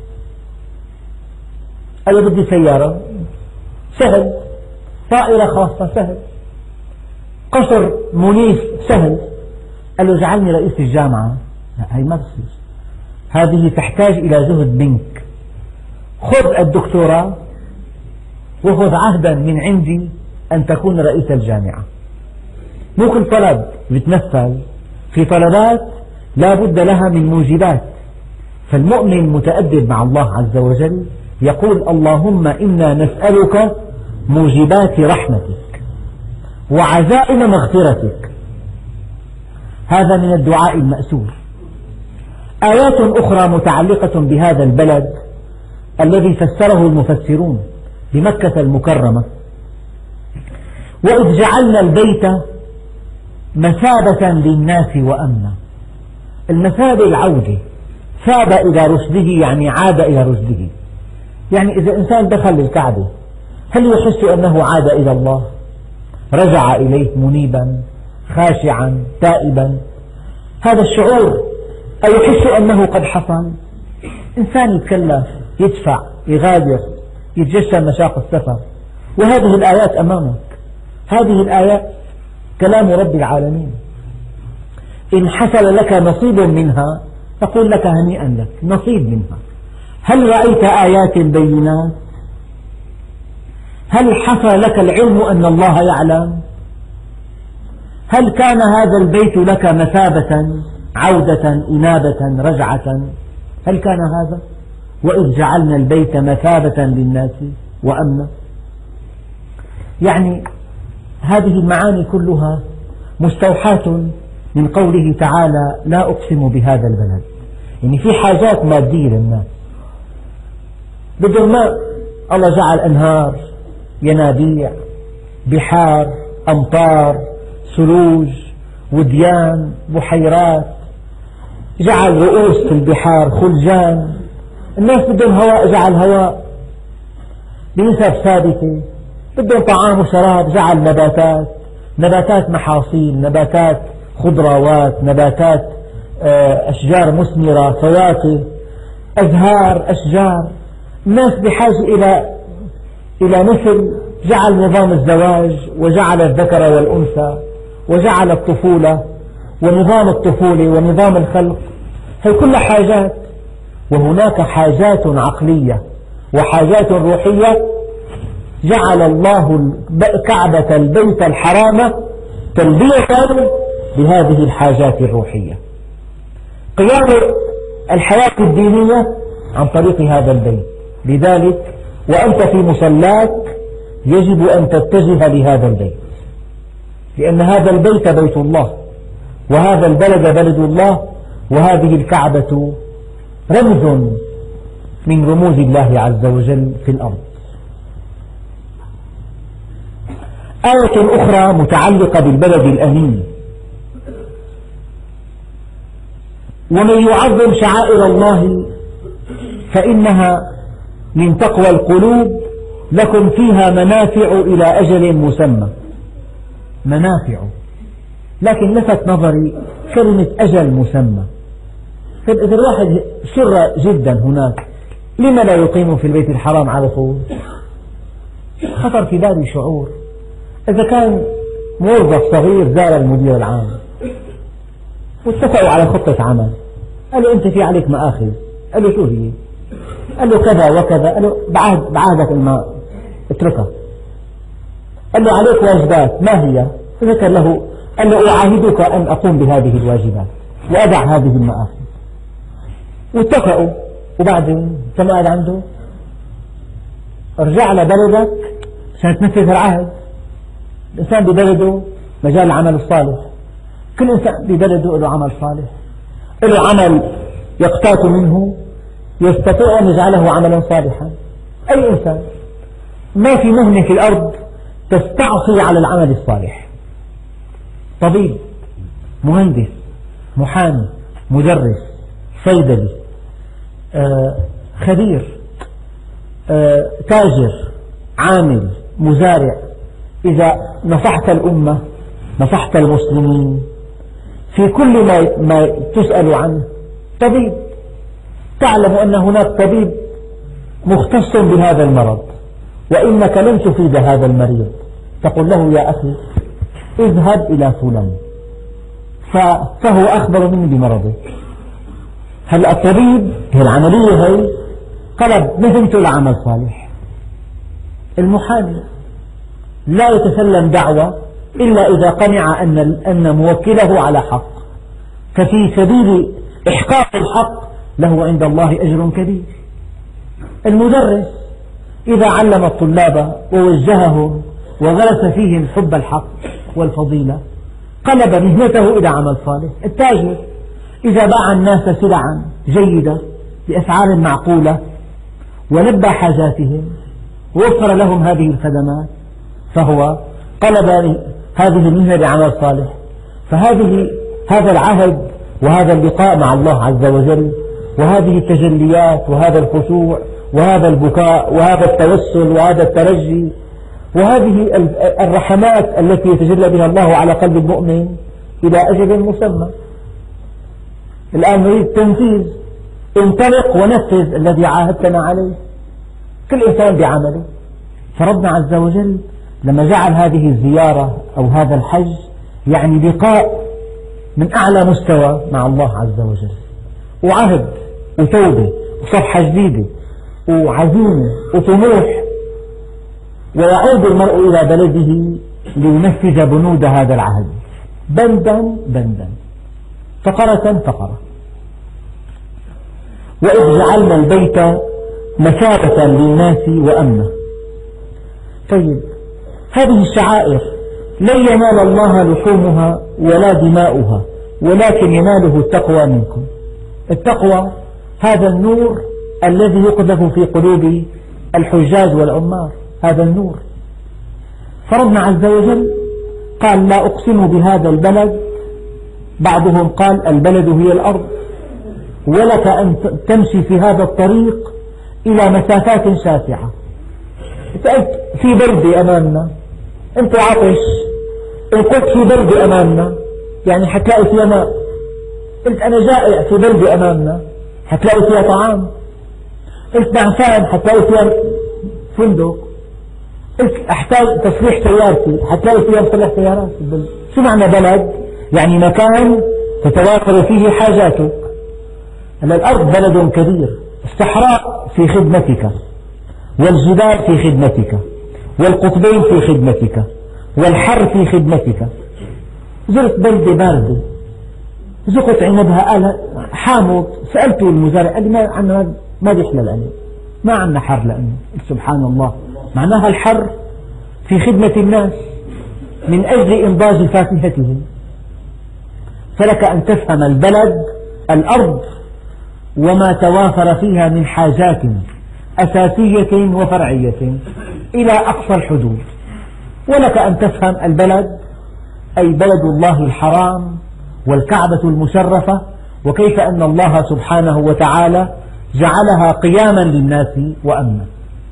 S2: قال له: بدي سيارة. سهل. طائرة خاصة. سهل. قصر منيف. سهل. قال له: اجعلني رئيس الجامعة. لا، هي ما تصير، هذه تحتاج إلى جهد منك. خذ الدكتوراه وخذ عهدا من عندي أن تكون رئيس الجامعة. مو كل طلب بتنفذ، في طلبات لا بد لها من موجبات. فالمؤمن متأدب مع الله عز وجل يقول: اللهم إنا نسألك موجبات رحمتك وعزائم مغفرتك. هذا من الدعاء المأثور. آيات أخرى متعلقة بهذا البلد الذي فسره المفسرون بمكة المكرمة: وإذ جعلنا البيت مثابة للناس وأمنا. المثابة العودة، ثاب إلى رشده يعني عاد إلى رشده. يعني إذا إنسان دخل الكعبة هل يحس أنه عاد إلى الله؟ رجع إليه منيبا خاشعا تائبا؟ هذا الشعور أيحس أنه قد حصل؟ إنسان يتكلف، يدفع، يغادر، يتجشم مشاق السفر، وهذه الآيات أمامك. هذه الآيات كلام رب العالمين. إن حصل لك نصيب منها أقول لك هنيئا لك، نصيب منها. هل رأيت آيات بينات؟ هل حصل لك العلم أن الله يعلم؟ هل كان هذا البيت لك مثابة، عودة، إنابة، رجعة؟ هل كان هذا؟ وإذ جعلنا البيت مثابة للناس وأمنا. يعني هذه المعاني كلها مستوحاة من قوله تعالى: لا أقسم بهذا البلد. يعني في حاجات مادية للناس، بدون ما الله جعل أنهار، ينابيع، بحار، أمطار، ثلوج، وديان، بحيرات، جعل رؤوس في البحار، خلجان. الناس بدهم هواء، جعل هواء بنسب ثابتة. بدهم طعام وشراب، جعل نباتات، نباتات محاصيل، نباتات خضروات، نباتات أشجار مثمرة، فواكه، أزهار، أشجار. الناس بحاجة إلى نسل، جعل نظام الزواج، وجعل الذكر والأنثى، وجعل الطفولة ونظام الطفولة ونظام الخلق. هي كلها حاجات. وهناك حاجات عقلية وحاجات روحية. جعل الله كعبة البيت الحرام تلبية بهذه الحاجات الروحية. قيام الحياة الدينية عن طريق هذا البيت. لذلك وأنت في مصلاك يجب أن تتجه لهذا البيت، لأن هذا البيت بيت الله، وهذا البلد بلد الله، وهذه الكعبة رمز من رموز الله عز وجل في الأرض. آية أخرى متعلقة بالبلد الأمين: ومن يعظم شعائر الله فإنها من تقوى القلوب، لكم فيها منافع إلى أجل مسمى. منافع، لكن لفت نظري كلمة أجل مسمى. طيب إذا الواحد سر جدا هناك، لما لا يقيم في البيت الحرام على طول؟ خطر في بالي شعور. إذا كان موظف صغير زار المدير العام واتفقوا على خطة عمل، قال له: أنت في عليك مآخذ. قال له: شو هي؟ قال له: كذا وكذا. قال له: بعهدك الماء اتركها. قال له: عليك واجبات. ما هي؟ ذكر له. قال له: أعاهدك أن أقوم بهذه الواجبات وأدع هذه المآخذ. واتفقوا. وبعدين كما قال عنده: ارجع لبلدك عشان تنفذ العهد. الإنسان ببلده مجال العمل الصالح. كل إنسان ببلده له عمل صالح، له عمل يقتات منه يستطيع أن يجعله عملا صالحا. أي إنسان، ما في مهنة في الأرض تستعصي على العمل الصالح. طبيب، مهندس، محامي، مدرس، صيدلي، خبير، تاجر، عامل، مزارع، إذا نصحت الأمة نصحت المسلمين في كل ما تسأل عنه. طبيب، تعلم أن هناك طبيب مختص بهذا المرض وإنك لن تفيد هذا المريض، تقول له يا أخي اذهب إلى فلان فهو أخبر مني بمرضه. هل الطبيب هي العملية هي طلب مهنته لعمل صالح. المحامي لا يتسلم دعوة إلا إذا قنع أن موكله على حق، ففي سبيل إحقاق الحق له عند الله أجر كبير. المدرس إذا علم الطلاب ووجههم وغرس فيهم حب الحق والفضيلة قلب مهنته إلى عمل صالح. التاجر إذا باع الناس سلعا جيدة بأسعار معقولة ولبى حاجاتهم ووفر لهم هذه الخدمات فهو قلب هذه المهنة لعمل صالح. هذا العهد وهذا اللقاء مع الله عز وجل وهذه التجليات وهذا الخشوع وهذا البكاء وهذا التوسل وهذا الترجي وهذه الرحمات التي يتجلى بها الله على قلب المؤمن إلى أجل مسمى. الآن نريد تنفيذ، انطلق ونفذ الذي عاهدتنا عليه، كل إنسان بعمله. فربنا عز وجل لما جعل هذه الزيارة أو هذا الحج يعني لقاء من أعلى مستوى مع الله عز وجل، وعهد وتوبة وصفحة جديدة وعزيمة وطموح، ويعود المرء إلى بلده لينفذ بنود هذا العهد بندا بندا، فقرة فقرة. وإذ جعلنا البيت مثابة للناس وأمنا. طيب، هذه الشعائر لن ينال الله لحومها ولا دماؤها ولكن يناله التقوى منكم. التقوى هذا النور الذي يقذف في قلوب الحجاج والعمار، هذا النور. فربنا عز وجل قال لا أقسم بهذا البلد، بعضهم قال البلد هي الأرض، ولك أن تمشي في هذا الطريق إلى مسافات شاسعة. سألت في برد أمامنا، أنت عطش، إن قلت في برد أمامنا يعني حتلاقي فيها ماء، قلت أنا جائع في برد أمامنا حتلاقي فيها طعام، قلت نعسان حتلاقي فيها فندق، قلت أحتاج تصليح سيارتي حتلاقي فيها مصلح سيارات. شو معنى بلد؟ يعني مكان تتوافر فيه حاجاتك. الأرض بلد كبير، الصحراء في خدمتك، والجبال في خدمتك، والقطبين في خدمتك، والحر في خدمتك. زرت بلدة باردة زقت عنبها قال حامض، سألته المزارع قال لي ما بيحلى العنب، ما عندنا حر لأنه. سبحان الله، معناها الحر في خدمة الناس من أجل إنضاج فاكهتهم. فلك أن تفهم البلد الأرض وما توافر فيها من حاجات أساسية وفرعية إلى أقصى الحدود، ولك أن تفهم البلد أي بلد الله الحرام والكعبة المشرفة، وكيف أن الله سبحانه وتعالى جعلها قياما للناس وأمنا،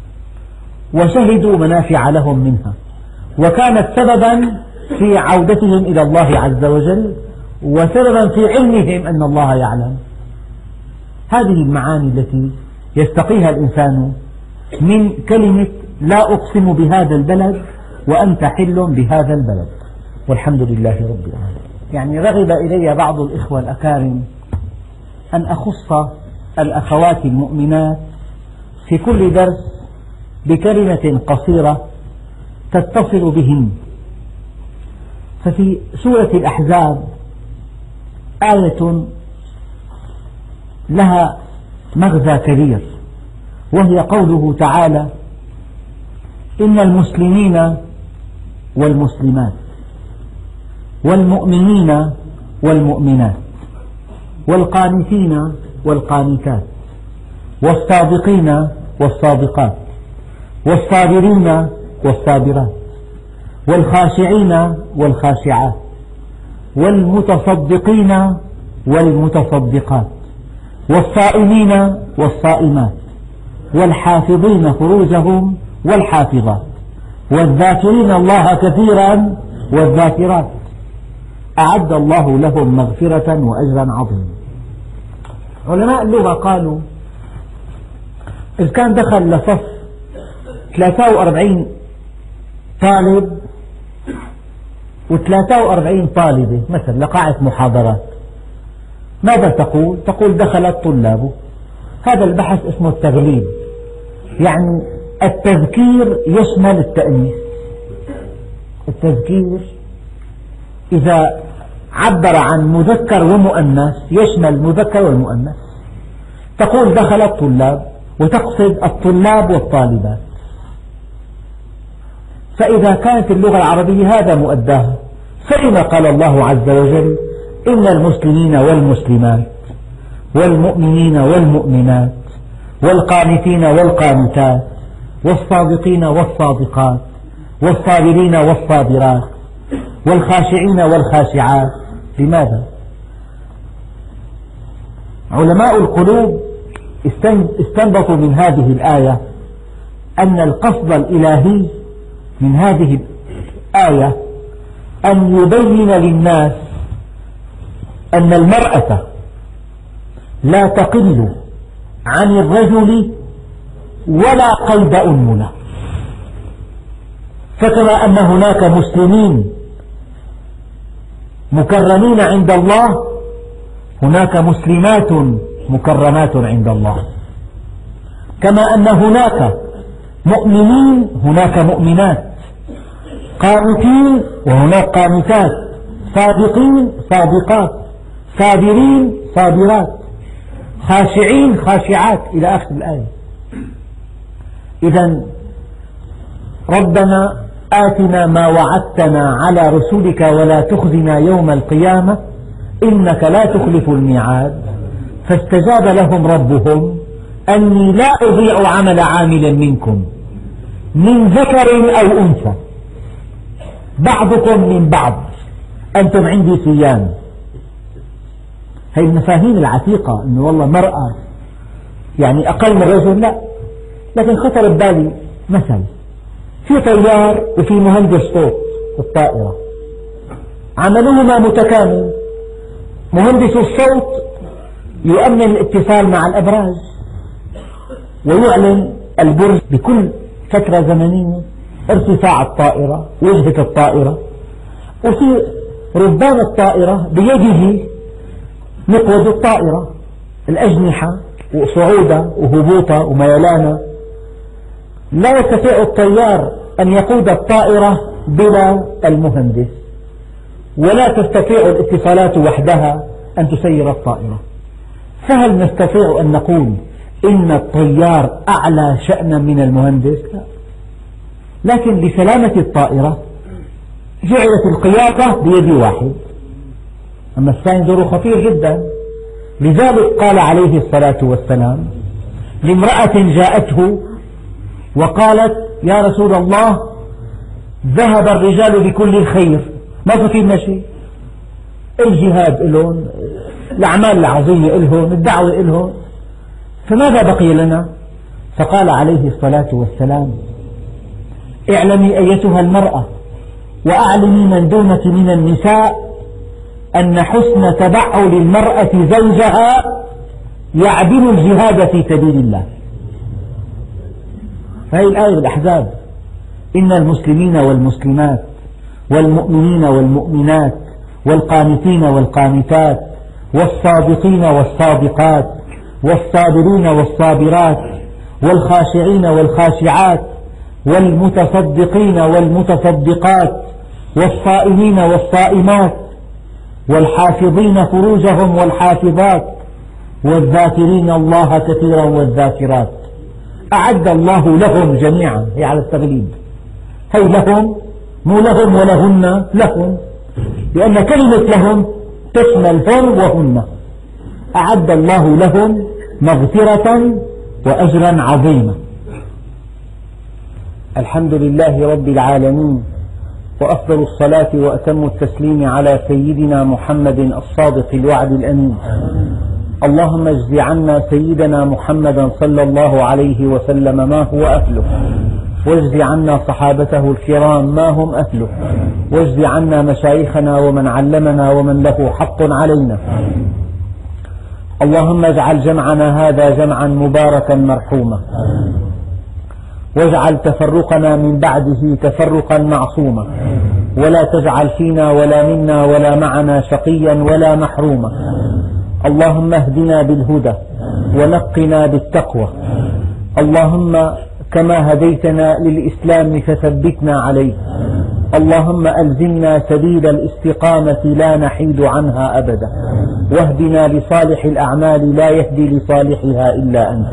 S2: وشهدوا منافع لهم منها، وكانت سببا في عودتهم إلى الله عز وجل وسببا في علمهم أن الله يعلم. هذه المعاني التي يستقيها الإنسان من كلمة لا أقسم بهذا البلد وأنت حل بهذا البلد، والحمد لله رب العالمين. يعني رغب إلي بعض الإخوة الأكارم أن أخص الأخوات المؤمنات في كل درس بكلمة قصيرة تتصل بهن. ففي سورة الأحزاب آية لها مغزى كبير، وهي قوله تعالى إن المسلمين والمسلمات والمؤمنين والمؤمنات والقانتين والقانتات والصادقين والصادقات، والصابرين والصابرات، والخاشعين والخاشعات، والمتصدقين والمتصدقات، والصائمين والصائمات، والحافظين فروجهم والحافظات، والذاكرين الله كثيرا والذاكرات، أعد الله لهم مغفرة وأجرا عظيما. علماء اللغة قالوا إذا كان دخل لصف 43 طالب و43 طالبة مثلا لقاعة محاضرات، ماذا تقول؟ تقول دخل الطلاب. هذا البحث اسمه التغليب، يعني التذكير يشمل التأنيث. التذكير إذا عبر عن مذكر ومؤنث يشمل المذكر والمؤنث. تقول دخل الطلاب وتقصد الطلاب والطالبات. فإذا كانت اللغة العربية هذا مؤداها، فلما قال الله عز وجل إن المسلمين والمسلمات والمؤمنين والمؤمنات والقانتين والقانتات والصادقين والصادقات والصابرين والصابرات والخاشعين والخاشعات. لماذا؟ علماء القلوب استنبطوا من هذه الآية أن القصد الإلهي من هذه الآية أن يبين للناس أن المرأة لا تقل عن الرجل ولا قيد أنملة. فكما أن هناك مسلمين مكرمين عند الله، هناك مسلمات مكرمات عند الله. كما أن هناك مؤمنين هناك مؤمنات، قانتين وهناك قانتات، صادقين صادقات، صابرين صابرات، خاشعين خاشعات إلى آخر الآية. إذن ربنا آتنا ما وعدتنا على رسلك ولا تخزنا يوم القيامة إنك لا تخلف الميعاد. فاستجاب لهم ربهم أني لا أضيع عمل عامل منكم من ذكر أو أنثى بعضكم من بعض أنتم عندي صيام. هذه المفاهيم العتيقة أنه والله مرأة يعني أقل من رجل، لا. لكن خطر ببالي مثل، في طيار وفي مهندس صوت الطائرة، عملهما متكامل. مهندس الصوت يؤمن الاتصال مع الأبراج ويعلن البرج بكل فترة زمنية، ارتفاع الطائرة، وجهة الطائرة. وفي ربان الطائرة بيده مقود الطائرة، الأجنحة وصعودها وهبوطها وميلانها. لا يستطيع الطيار أن يقود الطائرة بلا المهندس، ولا تستطيع الاتصالات وحدها أن تسير الطائرة. فهل نستطيع أن نقول إن الطيار أعلى شأنا من المهندس؟ لا. لكن لسلامة الطائرة جعلت القيادة بيد واحد، أما الثاني دوره خطير جدا. لذلك قال عليه الصلاة والسلام لامرأة جاءته وقالت يا رسول الله ذهب الرجال بكل الخير، ما في لنا شيء، الجهاد إلهم، الأعمال العظيمة إلهم، الدعوة إلهم، فماذا بقي لنا؟ فقال عليه الصلاة والسلام اعلمي أيتها المرأة وأعلمي من دونك من النساء أن حسن تبعل المرأة زوجها يعدل الجهاد في سبيل الله. فهي الآية بالأحزاب إن المسلمين والمسلمات والمؤمنين والمؤمنات والقانتين والقانتات والصادقين والصادقات والصابرين والصابرات والخاشعين والخاشعات والمتصدقين والمتصدقات والصائمين والصائمات والحافظين فروجهم والحافظات والذاكرين الله كثيرا والذاكرات. أعد الله لهم جميعا، هي على التغليب، هي لهم مو لهم ولهن، لهم، لأن كلمة لهم تشمل هم وهن. أعد الله لهم مغفرة وأجرا عظيما. الحمد لله رب العالمين، وأفضل الصلاة وأتم التسليم على سيدنا محمد الصادق الوعد الأمين. اللهم اجز عنا سيدنا محمدا صلى الله عليه وسلم ما هو أهله، واجز عنا صحابته الكرام ما هم أهله، واجز عنا مشايخنا ومن علمنا ومن له حق علينا. اللهم اجعل جمعنا هذا جمعا مباركا مرحوما، واجعل تفرقنا من بعده تفرقا معصوما، ولا تجعل فينا ولا منا ولا معنا شقيا ولا محروما. اللهم اهدنا بالهدى ونقنا بالتقوى. اللهم كما هديتنا للإسلام فثبتنا عليه. اللهم ألزمنا سبيل الاستقامة لا نحيد عنها أبدا، واهدنا لصالح الأعمال لا يهدي لصالحها إلا أنت.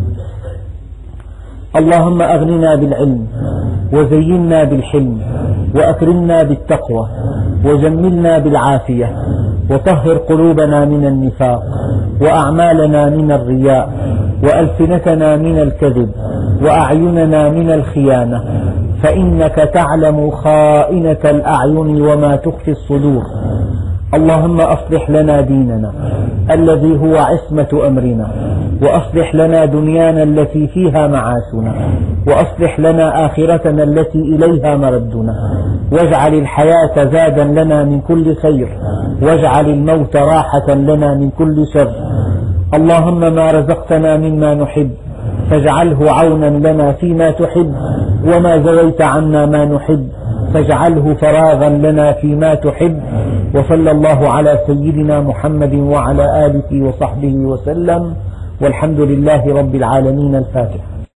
S2: اللهم أغننا بالعلم، وزينا بالحلم، وأكرمنا بالتقوى، وجملنا بالعافية، وطهر قلوبنا من النفاق، وأعمالنا من الرياء، وألسنتنا من الكذب، وأعيننا من الخيانة، فإنك تعلم خائنة الأعين وما تخفي الصدور. اللهم أصلح لنا ديننا الذي هو عصمة أمرنا، وأصلح لنا دنيانا التي فيها معاشنا، وأصلح لنا آخرتنا التي إليها مردنا، واجعل الحياة زادا لنا من كل خير، واجعل الموت راحة لنا من كل شر. اللهم ما رزقتنا مما نحب فاجعله عونا لنا فيما تحب، وما زويت عنا ما نحب فاجعله فراغا لنا فيما تحب. وصلى الله على سيدنا محمد وعلى آله وصحبه وسلم، والحمد لله رب العالمين. الفاتحة.